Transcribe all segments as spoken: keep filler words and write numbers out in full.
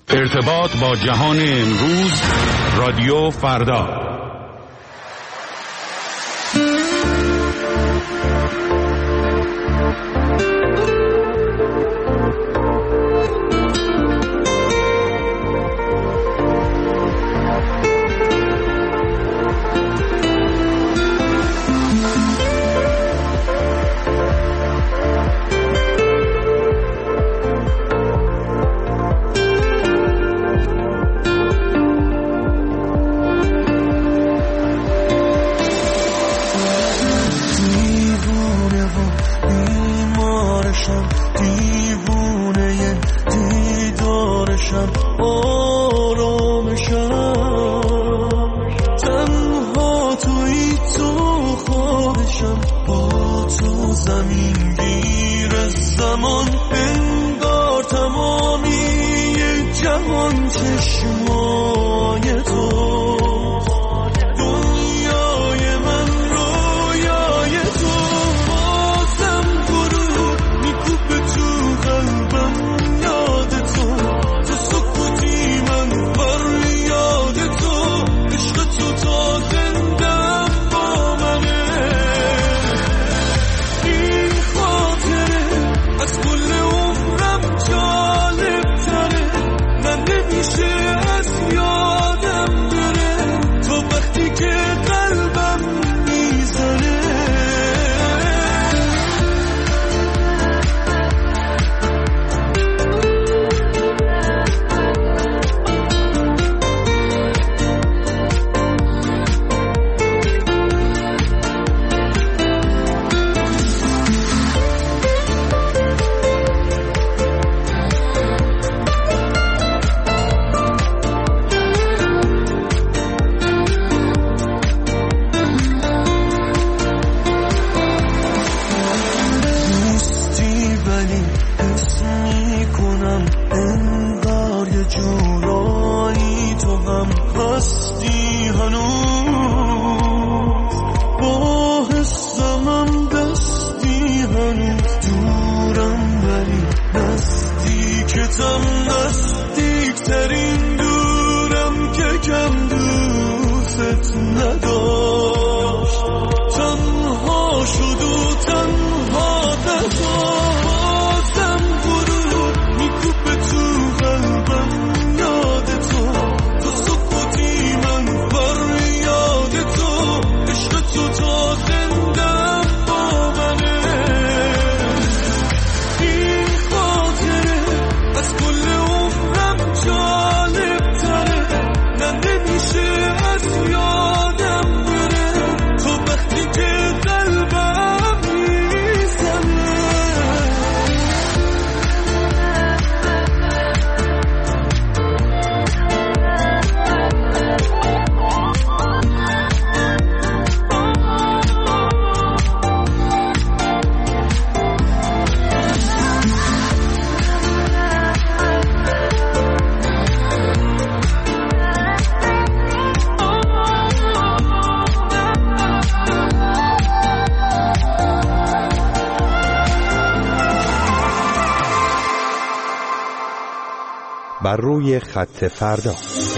ارتباط با جهان امروز، رادیو فردا. بر روی خط فردا.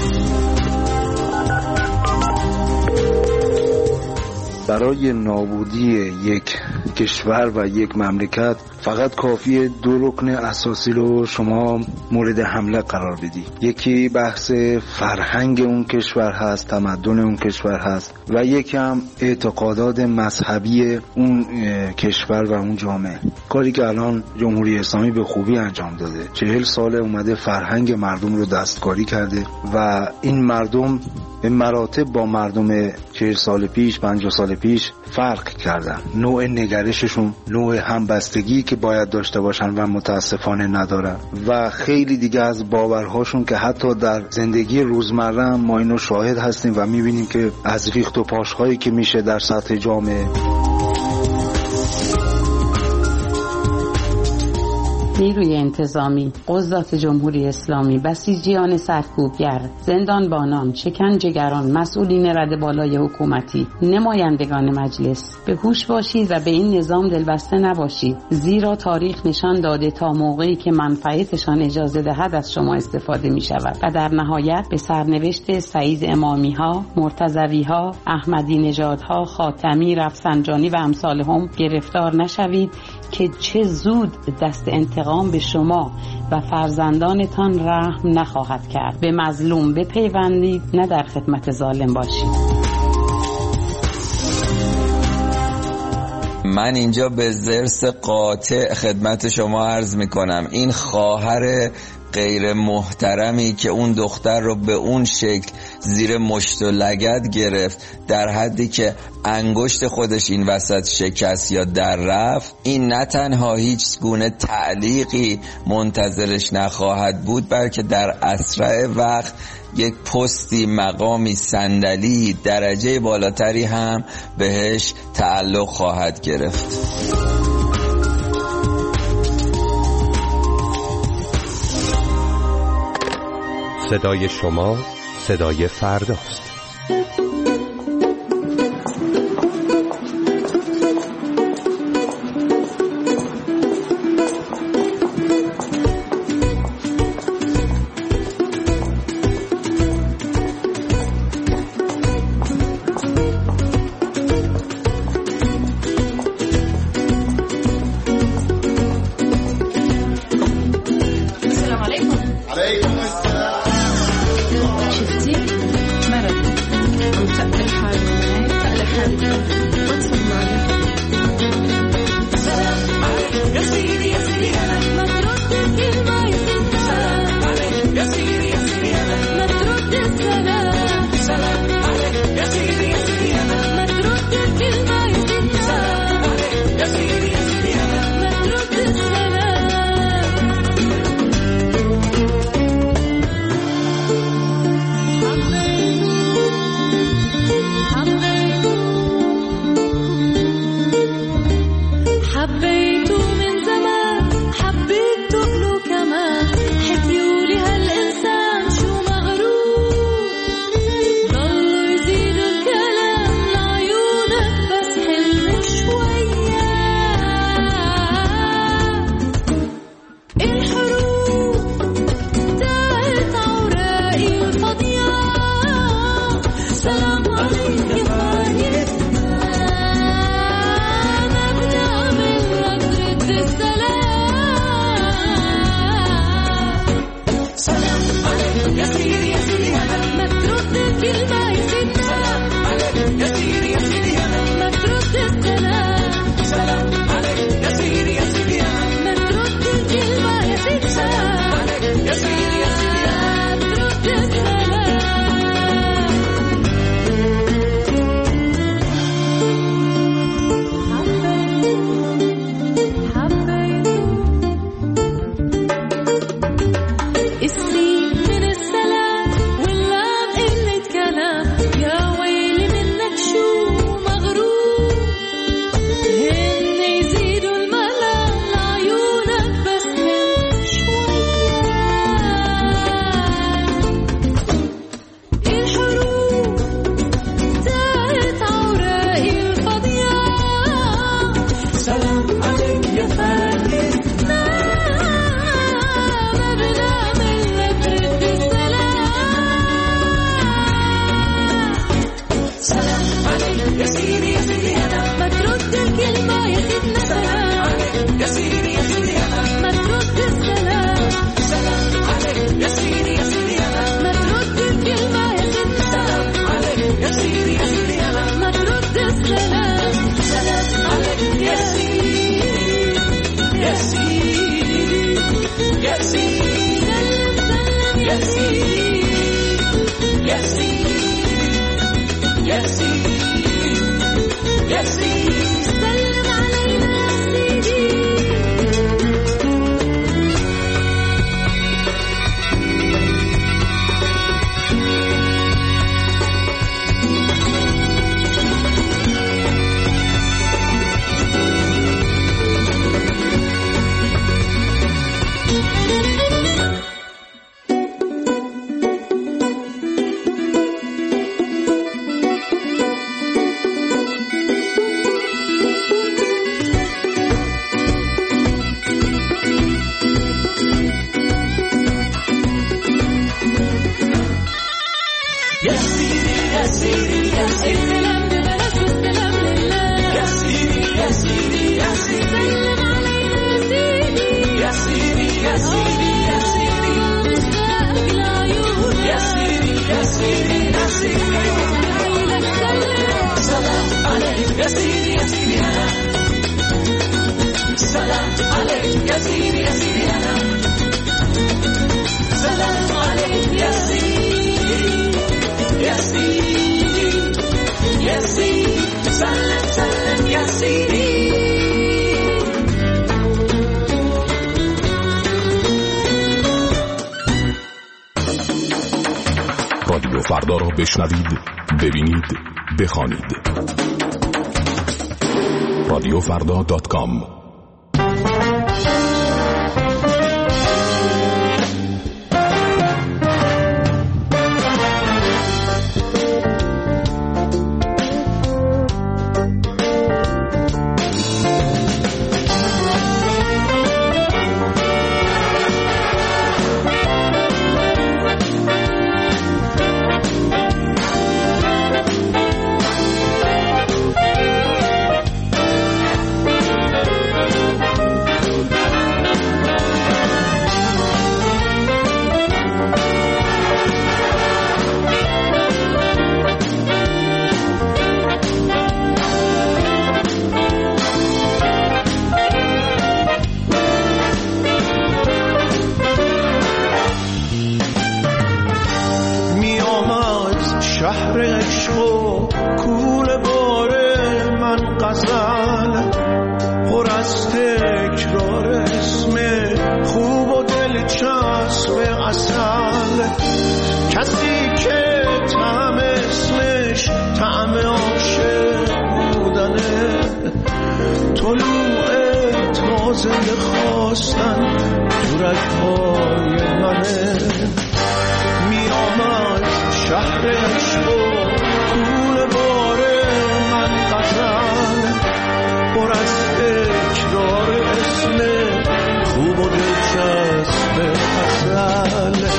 برای نابودی یک کشور و یک مملکت فقط کافیه دو رکن اساسی رو شما مورد حمله قرار بدی. یکی بحث فرهنگ اون کشور هست، تمدن اون کشور هست، و یکی هم اعتقادات مذهبی اون کشور و اون جامعه. کاری که الان جمهوری اسلامی به خوبی انجام داده. چهل سال اومده فرهنگ مردم رو دستکاری کرده و این مردم به مراتب با مردم چهل سال پیش، پنجاه سال پیش فرق کردن. نوع نگرششون، نوع همبستگی که باید داشته باشن و متاسفانه ندارن، و خیلی دیگه از باورهاشون که حتی در زندگی روزمره هم ما اینو شاهد هستیم و میبینیم که از ریخت و پاشهایی که میشه در سطح جامعه. نیروی انتظامی، قضات جمهوری اسلامی، بسیجیان سرکوبگر، زندانبانان، شکنجهگران، مسئولین رده بالای حکومتی، نمایندگان مجلس، به هوش باشید و به این نظام دلبسته نباشید، زیرا تاریخ نشان داده تا موقعی که منفعتشان اجازه دهد از شما استفاده می شود و در نهایت به سرنوشت سعید امامی ها، مرتضوی ها، احمدی نژاد ها، خاتمی، رفسنجانی و امثال هم گرفتار نشوید که چه زود دست انتقام به شما و فرزندانتان رحم نخواهد کرد. به مظلوم بپیوندید، نه در خدمت ظالم باشید. من اینجا به ضرس قاطع خدمت شما عرض میکنم این خواهر غیر محترمی که اون دختر رو به اون شکل زیر مشت و لگد گرفت، در حدی که انگشت خودش این وسط شکست یا در رفت، این نه تنها هیچ گونه تعلیقی منتظرش نخواهد بود، بلکه در اسرع وقت یک پستی، مقامی، صندلی درجه بالاتری هم بهش تعلق خواهد گرفت. صدای شما صدای فرداست. سيدي يا سيدي أنا سلام عليك يا سيدي يا سيدي أنا سلام عليك يا سيدي يا سيدي يا سيدي سلام سلام يا سيدي. رادیو فردا را بشنوید، ببینید، بخوانید. رادیو فردا دات کام. شهر عشق و کوله باره من غزل پر از تکرار اسم خوب و دلچسب عسل، کسی که طعم اسمش طعم عاشق بودنه، طلوع تازه خواستن تو رگ‌های منه. می آمد شهر عشق و کوله باره من غزل پر از تکرار اسم خوب و دلچسب عسل.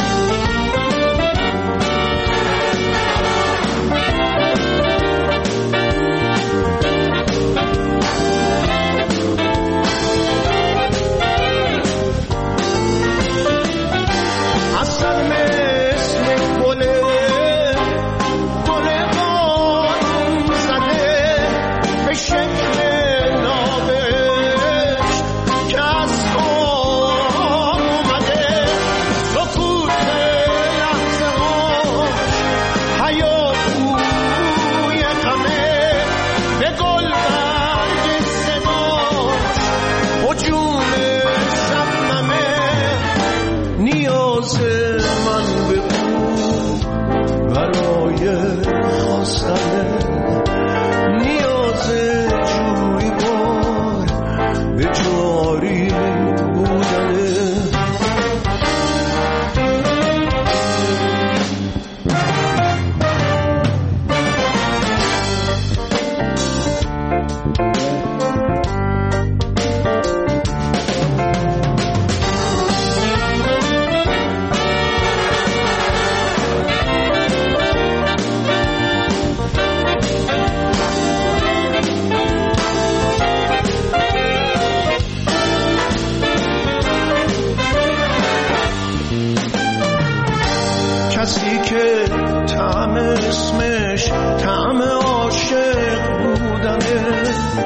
کسی که طعم اسمش طعم عاشق بودنه،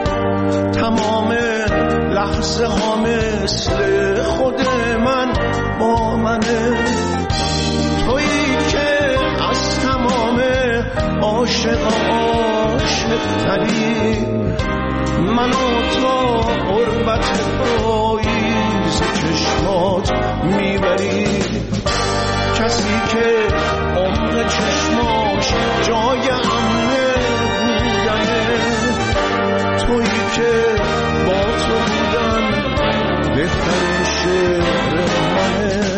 تمام لحظه ها مثل خود من با منه. تویی که از تمام عاشق عاشق تری، منو تا قربت پاییز چشمات میبری. کسی که عمق چشماش جای امنه بودنه، تویی که با تو بودن بهترین شعر منه.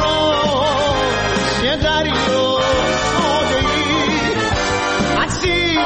See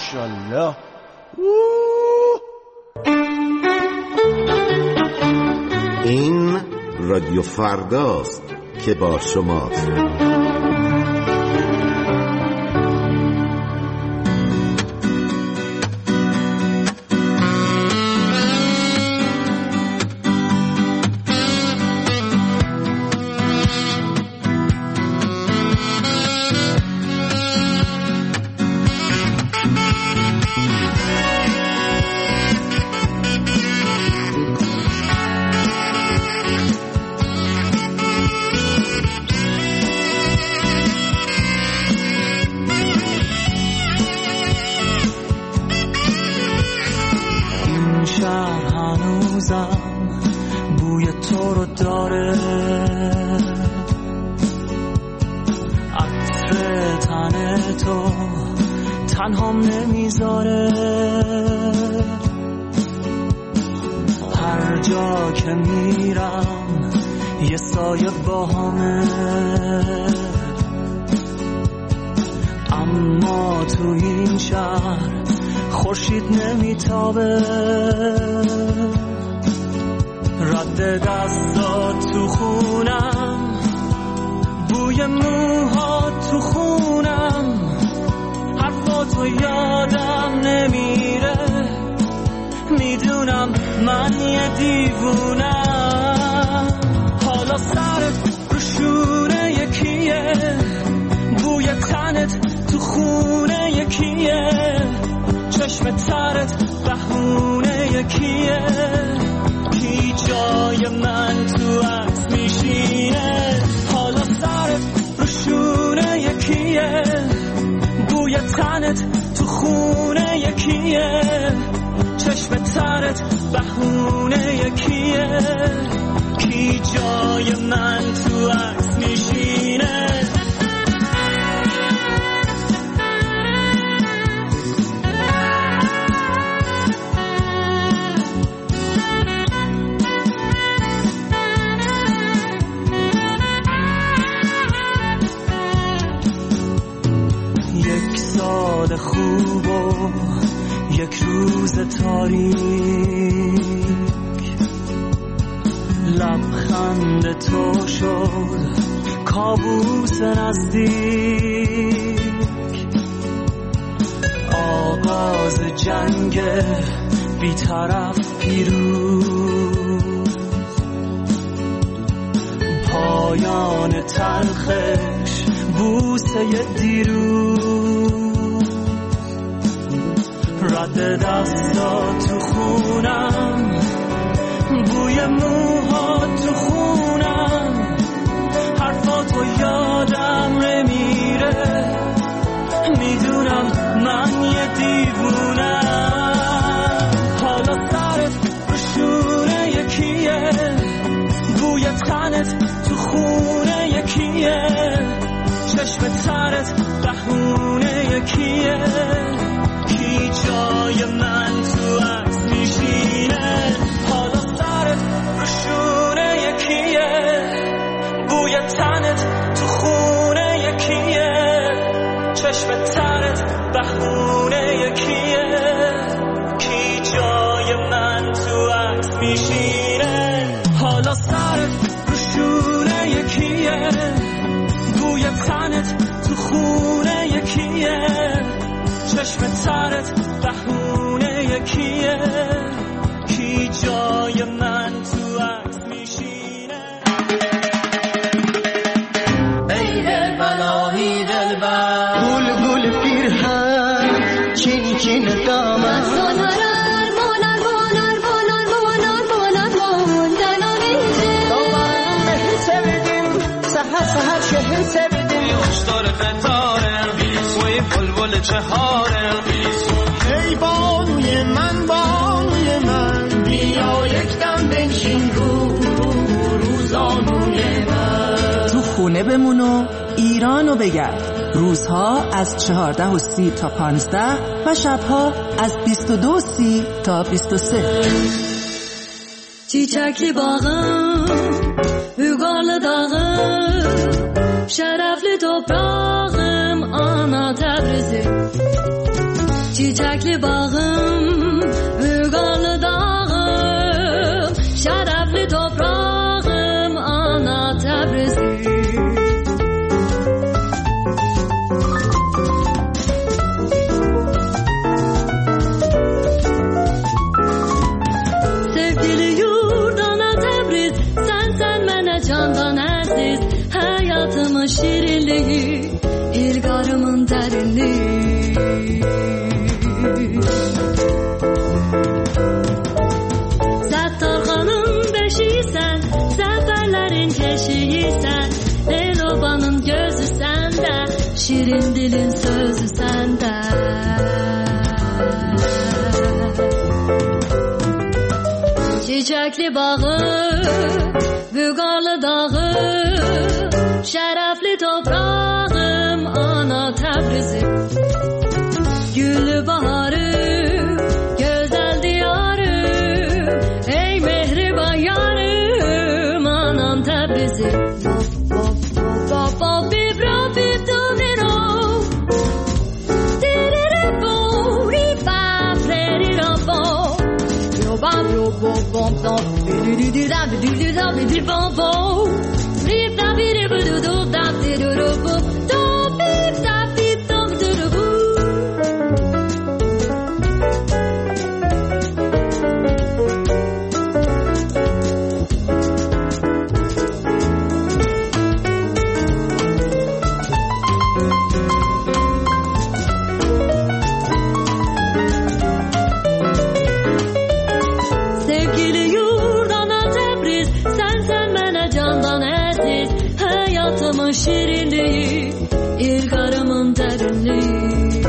ماشاءالله. این رادیو فرداست که با شماست. بوی تو رو داره، عطر تن تو تنهام نمیذاره، هر جا که میرم یه سایه باهامه، اما تو این شهر خورشید نمیتابه، رد دستات تو خونم، بوی موهات تو خونم، حرفاتو یادم نمیره، میدونم من یه دیوونم، حالا سرت رو شونه یکیه، بوی تنت تو خونه یکیه، چشم ترت بهونه یکیه، کی جای من تو عکس میشینه، حالا سرت رو شونه یکیه، بوی تنت تو خونه یکیه، چشم ترت بهونه یکیه، کی جای من تو عکس میشینه. خوب و یک روز تاریک، لبخند تو شد کابوس نزدیک، آغاز جنگ بی‌طرف پیروز، پایان تلخش بوسه دیروز، رد دستا تو خونم، بوی موها تو خونم، حرفاتو یادم نمیره، میدونم من یه دیوونم، حالا سرت رو شونه یکیه، بوی تنت تو خونه یکیه، چشم ترت بهونه یکیه، کی جای من تو عکس میشینه، حالا سرت رو شونه یکیه، بوی تنت تو خونه یکیه، چشم ترت بهونه یکیه، کی جای من تو عکس میشینه، حالا سرت رو شونه یکیه، بوی تنت تو خونه یکیه، چشم ترت بهونه یکیه، کی جای من تو عکس میشینه. ای دلبر آهی دلبر، گل گل پیرهن چین چین دامن، سنرر مانر مانر مانر مانر مانر ماندن آمیزه، دامن مهر سویدیم سهر سهر شهر سویدیم، خوشدار قطاره وی بلبل چهاره، ای بانوی من بانوی من، بیا یک دم بنشین رو روزانوی من، تو خونه بمون و ایرانو بگرد. روزها از چهارده و سی تا پانزده و شبها از بیست و دو و سی تا بیست و سه. چیچکلی باغım, Hügarlı dağım, şərəfli toprağım, ana Təbrizi. çiçekli bağım, Vügarlı dağım, şerefli toprağım, ana Tebrizim. Sevgili yurt ana Tebriz, sen sen mene candan ersiz, hayatımın şirinliği, ilgarımın derinliği. Settarxanın beşiysen, seferlerin keşiysen, Elobanın gözü sende, şirin dilin sözü sende. Çiçekli bağı, Vügarlı dağı, şerefli toprağım, ana Tebrizim. Güllü baharı, güzel diyarım, ey mehriban yarım, anam Tebrizim. Sevgili yurt ana Tebriz, sen sen mene candan ersiz, hayatımın şirinliği, ilgarımın derinliği.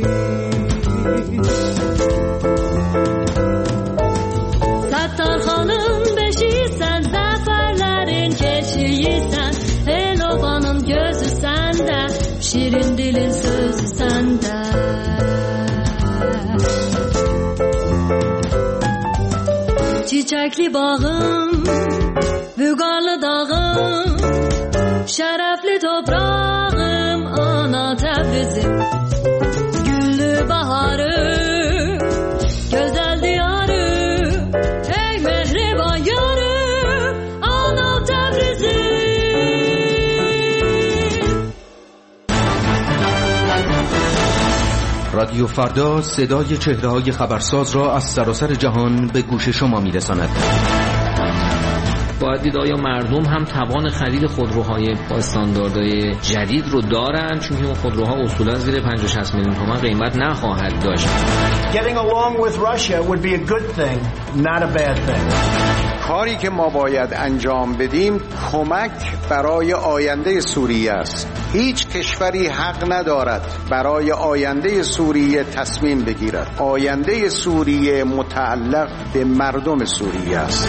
Settarxanın beşiysen, zaferlerin keşiysen, Elobanın gözü sende, şirin dilin sözü sende. Çiçekli bağım, Vügarlı dağım, şerefli toprağım, ana Tebrizim. Güllü baharı, güzel diyarı, ey mehriban yarım, ana Tebrizim. رادیو فردا صدای چهره‌های خبرساز را از سراسر جهان به گوش شما می‌رساند. باید دید آیا مردم هم توان خرید خودروهای با استانداردهای جدید رو دارن، چون اون خودروها اصولا زیر پنجاه شصت میلیون تومان قیمت نخواهد داشت. Getting along with Russia would be a good thing, not a bad thing. کاری که ما باید انجام بدیم کمک برای آینده سوریه است. هیچ کشوری حق ندارد برای آینده سوریه تصمیم بگیرد. آینده سوریه متعلق به مردم سوریه است.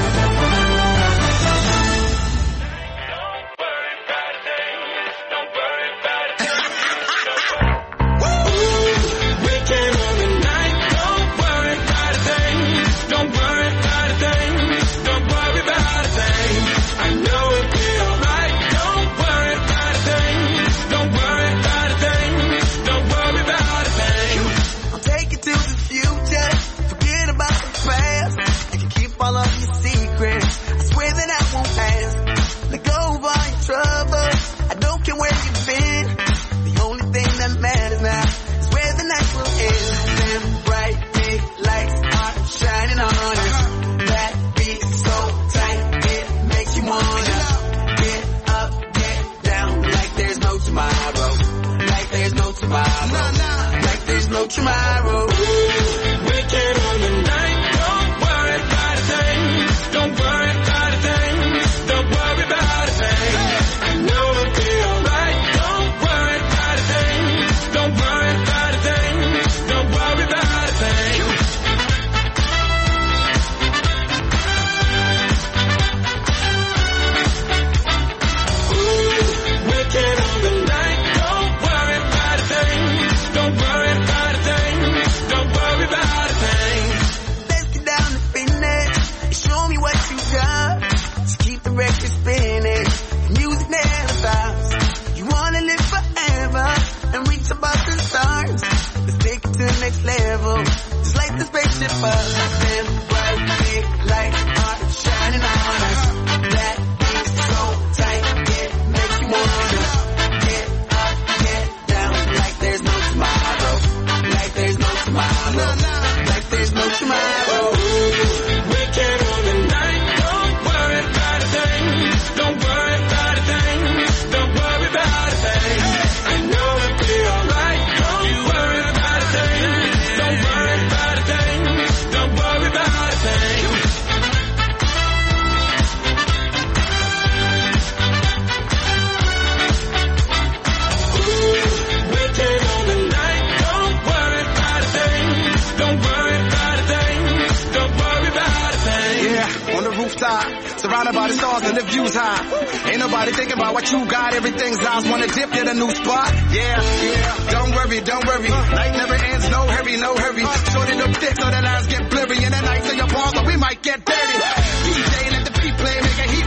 surrounded by the stars and the views high. Ain't nobody thinking about what you got. Everything's eyes wanna dip, get a new spot. Yeah, yeah. Don't worry, don't worry. Night never ends, no hurry, no hurry. Shorten up thick so the lines get blurry. And the nights in your balls, so we might get dirty. D J, let the beat play, make a heat.